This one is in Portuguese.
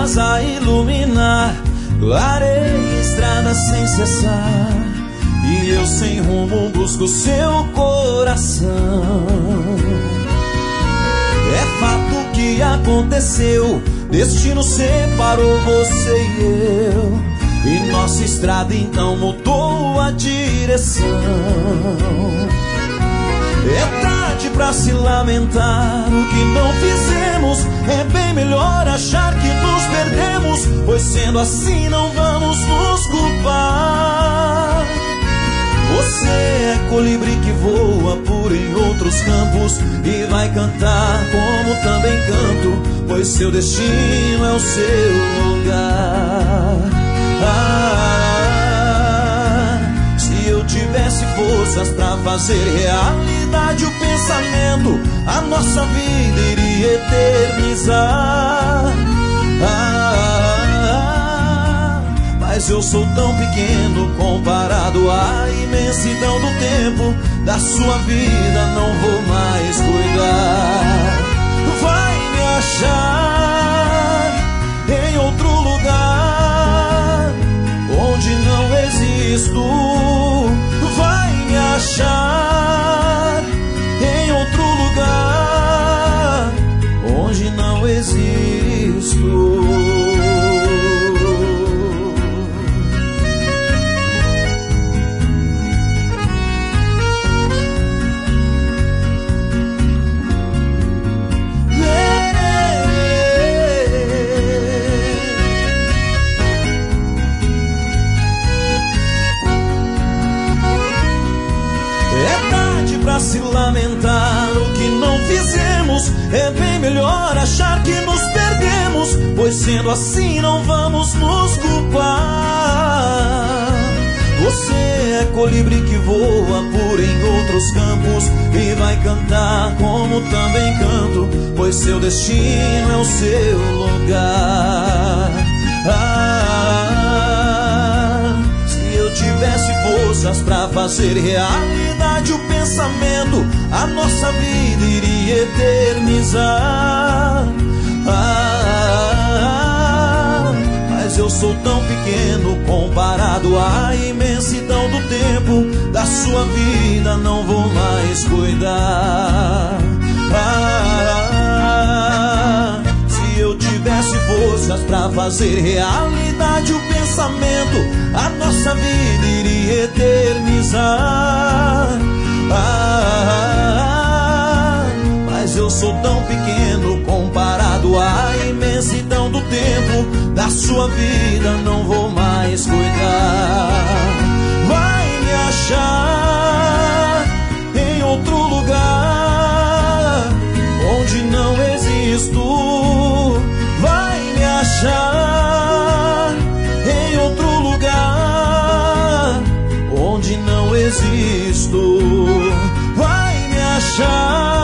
estrelas a iluminar, clareia estrada sem cessar, e eu sem rumo busco seu coração. É fato que aconteceu, destino separou você e eu, e nossa estrada então mudou a direção. É tarde pra se lamentar o que não fizemos, é bem melhor achar que nos perdemos, pois sendo assim não vamos nos culpar. Você é colibri que voa por em outros campos e vai cantar como também canto, pois seu destino é o seu lugar. Se eu tivesse forças pra fazer realidade o pensamento, a nossa vida iria eternizar. Mas eu sou tão pequeno comparado à imensidão do tempo, da sua vida não vou mais cuidar. Vai me achar em outro lugar onde não existo. Vai me achar em outro lugar onde não existo. Pra se lamentar o que não fizemos, é bem melhor achar que nos perdemos, pois sendo assim não vamos nos culpar. Você é colibri que voa por em outros campos e vai cantar como também canto, pois seu destino é o seu lugar. Se eu tivesse forças pra fazer realidade o pensamento, a nossa vida iria eternizar. Mas eu sou tão pequeno comparado à imensidão do tempo, da sua vida não vou mais cuidar. Se eu tivesse forças pra fazer realidade o pensamento, a nossa vida iria eternizar. Mas eu sou tão pequeno comparado à imensidão do tempo, da sua vida não vou mais cuidar. Vai me achar em outro lugar onde não existo. Vai me achar em outro lugar onde não existo. Vai me achar